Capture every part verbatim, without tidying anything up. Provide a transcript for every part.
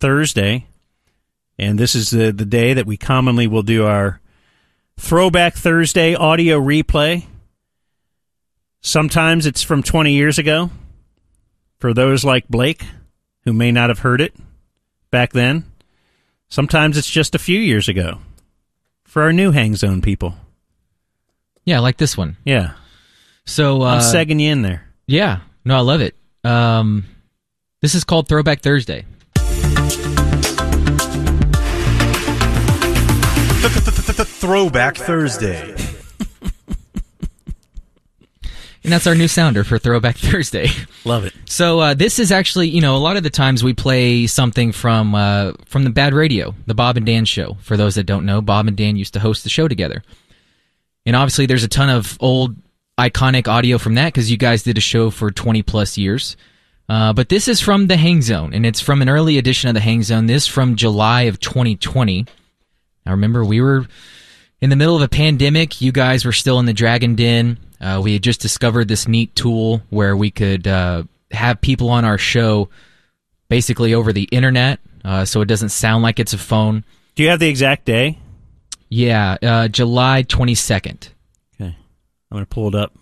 Thursday, and this is the, the day that we commonly will do our Throwback Thursday audio replay. Sometimes it's from twenty years ago, for those like Blake, who may not have heard it back then. Sometimes it's just a few years ago, for our new Hang Zone people. Yeah, like this one. Yeah. So uh, I'm segging you in there. Yeah. No, I love it. Um, this is called Throwback Thursday. Throwback Thursday. And that's our new sounder for Throwback Thursday. Love it. So uh, this is actually, you know, a lot of the times we play something from uh, from the Bad Radio, the Bob and Dan Show. For those that don't know, Bob and Dan used to host the show together. And obviously there's a ton of old iconic audio from that because you guys did a show for twenty plus years. Uh, but this is from the Hang Zone, and it's from an early edition of the Hang Zone. This from July of twenty twenty. I remember we were in the middle of a pandemic. You guys were still in the Dragon Den. Uh, we had just discovered this neat tool where we could uh, have people on our show basically over the internet, uh, so it doesn't sound like it's a phone. Do you have the exact day? Yeah, uh, July twenty-second. Okay. I'm going to pull it up.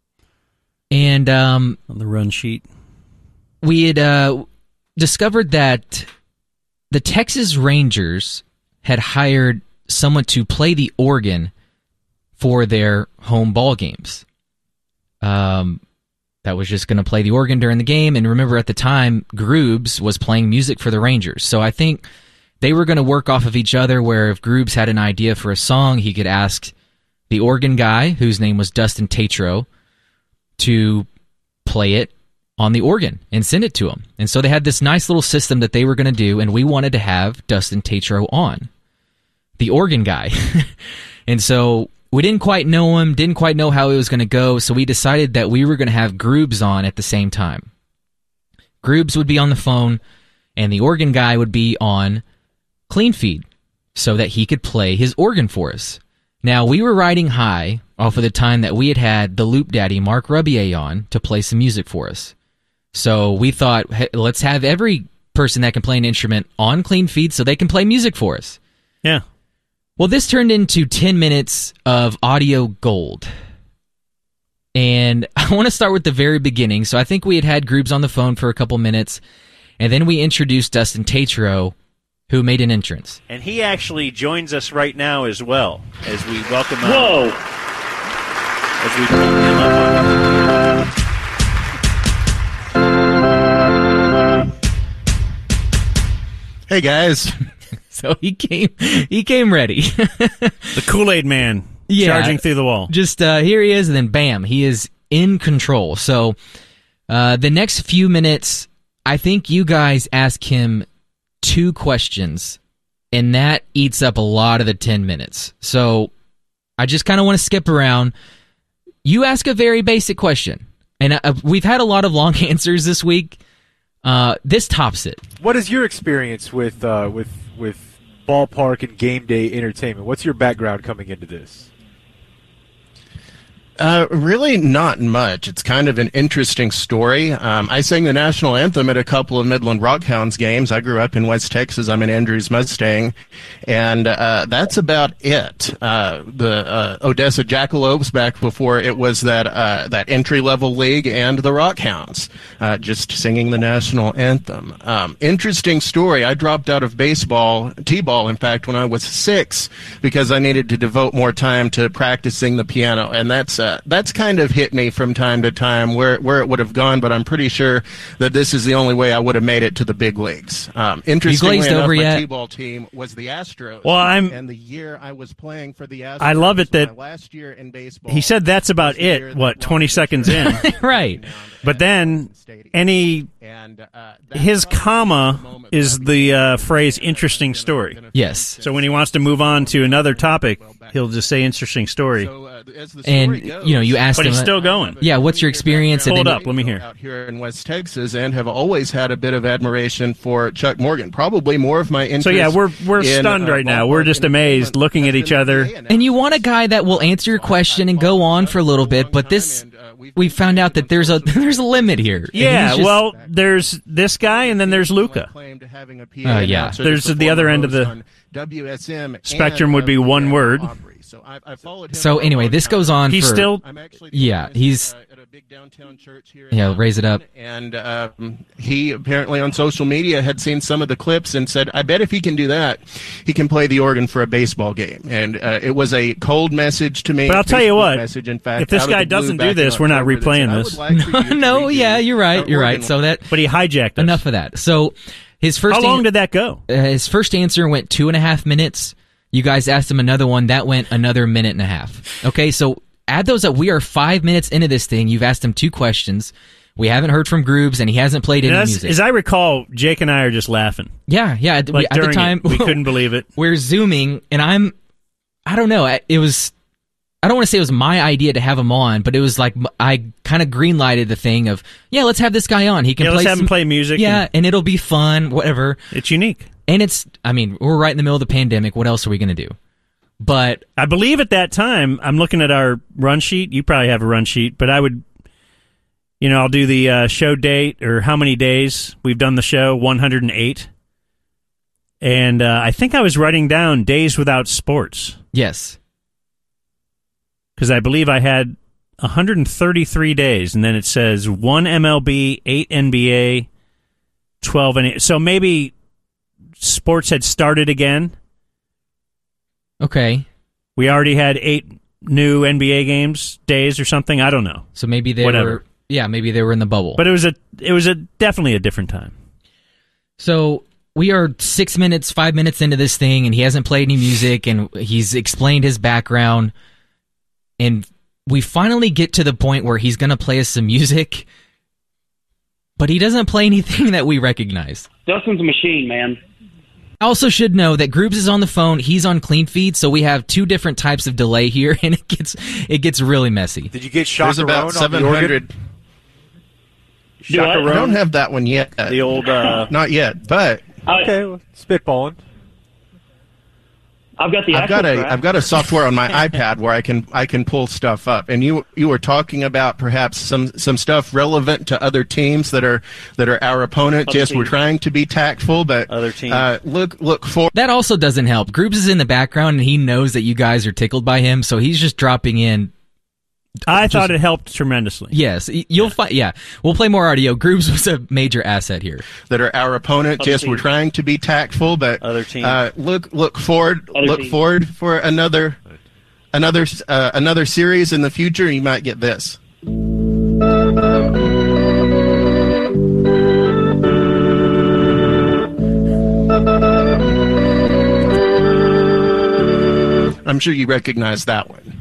And um, on the run sheet. We had uh, discovered that the Texas Rangers had hired someone to play the organ for their home ball games. Um, that was just going to play the organ during the game. And remember, at the time, Groobs was playing music for the Rangers. So I think they were going to work off of each other, where if Groobs had an idea for a song, he could ask the organ guy, whose name was Dustin Tatro, to play it on the organ and send it to him. And so they had this nice little system that they were going to do, and we wanted to have Dustin Tatro on, the organ guy. And so we didn't quite know him, didn't quite know how it was going to go, so we decided that we were going to have Groobs on at the same time. Groobs would be on the phone, and the organ guy would be on Clean Feed, so that he could play his organ for us. Now, we were riding high off of the time that we had had the Loop Daddy, Mark Rubier, on to play some music for us. So we thought, hey, let's have every person that can play an instrument on Clean Feed so they can play music for us. Yeah. Well, this turned into ten minutes of audio gold. And I want to start with the very beginning. So I think we had had Groobs on the phone for a couple minutes, and then we introduced Dustin Tatro, who made an entrance. And he actually joins us right now as well, as we welcome him. Whoa! As we bring him up. Hey guys. So he came he came ready. The Kool-Aid Man, yeah, charging through the wall. Just uh, here he is, and then bam, he is in control. So uh, the next few minutes, I think you guys ask him two questions, and that eats up a lot of the ten minutes. So I just kind of want to skip around. You ask a very basic question, and uh, we've had a lot of long answers this week. Uh, this tops it. What is your experience with uh, with with ballpark and game day entertainment? What's your background coming into this? Uh, really not much. It's kind of an interesting story. Um, I sang the national anthem at a couple of Midland Rockhounds games. I grew up in West Texas. I'm an Andrews Mustang, and uh, that's about it. Uh, the uh, Odessa Jackalopes, back before it was that uh, that entry-level league, and the Rockhounds, uh, just singing the national anthem. Um, interesting story. I dropped out of baseball, t-ball, in fact, when I was six, because I needed to devote more time to practicing the piano, and that's Uh, that's kind of hit me from time to time where where it would have gone, but I'm pretty sure that this is the only way I would have made it to the big leagues. Um, interestingly enough, over my yet? t-ball team was the Astros. Well, I'm, and the year I was playing for the Astros, I love it that my last year in baseball, he said that's about it, what, twenty seconds in? Right. But then any his comma is the uh, phrase interesting story. Yes. So when he wants to move on to another topic, he'll just say interesting story. And, you know, you asked But him, he's still going. yeah, what's your experience? Hold and then, up, let me hear. Out here in West Texas, and have always had a bit of admiration for Chuck Morgan. Probably more of my interest. So yeah, we're we're in, stunned uh, right now. We're just amazed, looking at each other. And you want a guy that will answer your question and go on for a little bit, but this we found out that there's a there's a limit here. And Yeah, he's just- well, there's this guy, and then there's Luca. Uh, yeah. There's the other end of the W S M spectrum would be one word. So, I, I followed him So for a anyway, long this time. goes on He's for still I'm actually the Yeah, organist, he's- uh, at a big downtown church here. in Yeah, Mountain raise it up. And um, he apparently on social media had seen some of the clips and said, "I bet if he can do that, he can play the organ for a baseball game." And uh, it was a cold message to me. But I'll tell you Facebook what, Message, in fact, if this out of guy the blue doesn't do back in this, we're not October that replaying said, "I this." would like for you to no, redo yeah, you're right. our You're right. organ So that But he hijacked us. enough of that. So his first How long an- did that go? uh, his first answer went two and a half minutes. You guys asked him another one that went another minute and a half. Okay, so add those up. We are five minutes into this thing. You've asked him two questions. We haven't heard from Groobs, and he hasn't played any And as, music. as I recall, Jake and I are just laughing. yeah, yeah. At, Like we, at the during time, it, we couldn't believe it. we're zooming, and I'm, I don't know. I- It was, I don't want to say it was my idea to have him on, but it was like m- I kind of green lighted the thing of, yeah, let's have this guy on. He can Yeah, play let's have some, him play music. yeah, and and it'll be fun, whatever. it's unique. And it's, I mean, we're right in the middle of the pandemic. What else are we gonna do? But I believe at that time, I'm looking at our run sheet. You probably have a run sheet, but I would, you know, I'll do the uh, show date or how many days we've done the show, one hundred eight. And uh, I think I was writing down days without sports yes, because I believe I had one hundred thirty-three days, and then it says one M L B, eight N B A, twelve N H L. So maybe sports had started again. okay. We already had eight new N B A games, days or something. I don't know. So maybe they Whatever. were, yeah, maybe they were in the bubble. But it was a it was a definitely a different time. So we are six minutes, five minutes into this thing, and he hasn't played any music, and he's explained his background, and we finally get to the point where he's going to play us some music, but he doesn't play anything that we recognize. Dustin's a machine, man. I also should know that Groobs is on the phone. He's on clean feed, so we have two different types of delay here, and it gets it gets really messy. Did you get There's Chacarone about on seven the organ? hundred. Do I? I don't have that one yet. The old. Uh, Not yet, but I, okay, well, spitballing. I've got the. I've got actual a track. I've got a software on my iPad where I can I can pull stuff up. And you you were talking about perhaps some some stuff relevant to other teams that are that are our opponents. Other Yes, we're teams. trying to be tactful, but Other teams. Uh, look look for That also doesn't help. Groobs is in the background, and he knows that you guys are tickled by him, so he's just dropping in. I Just- thought it helped tremendously. Yes, y- you'll find. Yeah, we'll play more audio. Groobs was a major asset here. that are our opponents. Other Yes, we're teams. trying to be tactful, but Other teams. Uh, look look forward Other look teams. forward for another another uh, another series in the future. You might get this. I'm sure you recognize that one.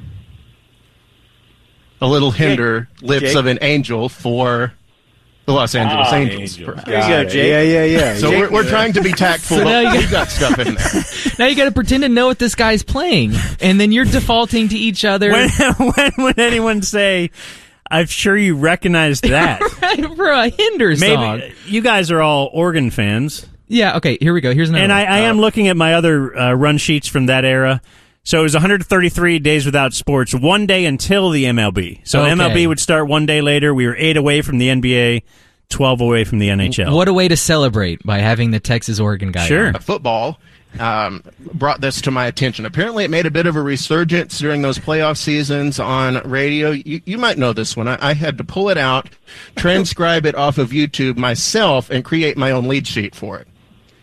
A little hinder, lips Jake? of an angel for the Los Angeles Ah, Angels. There you Got go, it. Jake. Yeah, yeah, yeah. So Jake- we're, we're trying to be tactful. So now but you we've got stuff in there. Now you got to pretend to know what this guy's playing, and then you're defaulting to each other When when would anyone say, "I'm sure you recognize that"? for a hinder song. Maybe you guys are all organ fans, Yeah. Okay. Here we go. Here's another. and I, one. I am looking at my other uh, run sheets from that era. So it was one hundred thirty-three days without sports, one day until the M L B. So Okay. M L B would start one day later. We were eight away from the N B A, twelve away from the N H L. What a way to celebrate by having the Texas Oregon guy. Sure. on. Football um, brought this to my attention. Apparently, it made a bit of a resurgence during those playoff seasons on radio. You, you might know this one. I, I had to pull it out, transcribe it off of YouTube myself, and create my own lead sheet for it.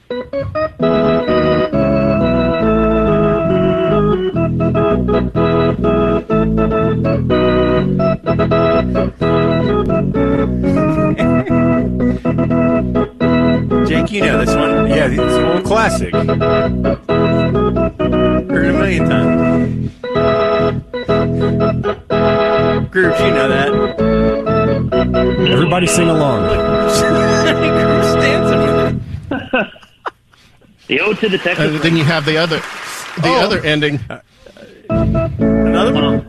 Jake, you know this one. yeah, it's an old classic. Heard it a million times. Groups, you know that. Everybody sing along. Groups dancing with it. The ode to the Texas. Uh, then you have the other, the Oh. other ending. Another one.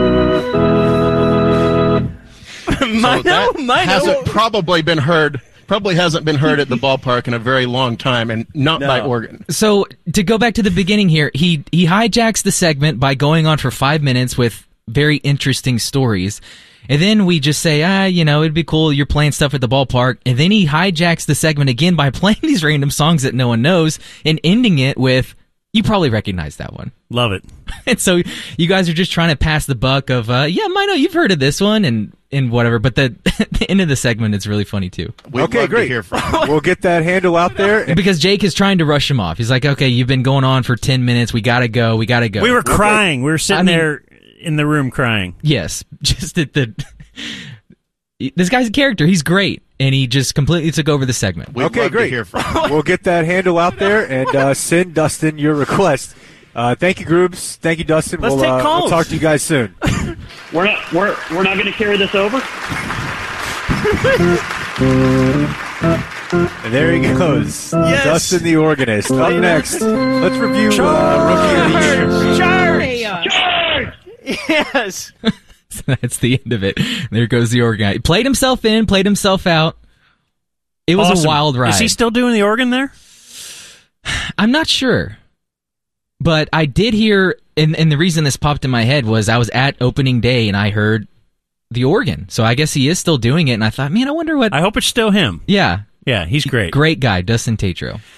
So Mine, that mine, hasn't probably been heard Probably hasn't been heard at the ballpark in a very long time, and not No. by organ. So to go back to the beginning here, he he hijacks the segment by going on for five minutes with very interesting stories. And then we just say, ah, you know, it'd be cool, you're playing stuff at the ballpark. And then he hijacks the segment again by playing these random songs that no one knows and ending it with, you probably recognize that one. Love it. And so you guys are just trying to pass the buck of, uh, yeah, Mino, you've heard of this one and, and whatever. But the, the end of the segment is really funny too. We'd Okay, love great. to hear from you. We'll get that handle out there. And Because Jake is trying to rush him off. He's like, okay, you've been going on for ten minutes. We got to go. We got to go. We were crying. We were sitting I mean- there in the room crying. Yes, just at the. This guy's a character. He's great, and he just completely took over the segment. We'd Okay, love great. to hear from you. We'll get that handle out there and uh, send Dustin your request. Uh, thank you, groups. Thank you, Dustin. Let's we'll, take uh, we'll calls. talk to you guys soon. We're not we're we're not going to carry this over. And there he goes. Yes. Dustin the organist. Up next, let's review uh, Rookie of the Year. Charge! Charge! Yes. So that's the end of it. There goes the organ guy. He played himself in, played himself out. It was Awesome. a wild ride. Is he still doing the organ there? I'm not sure. But I did hear, and, and the reason this popped in my head was I was at opening day and I heard the organ. So I guess he is still doing it. And I thought, man, I wonder what. I hope it's still him. yeah. Yeah, he's great. Great guy, Dustin Tatro.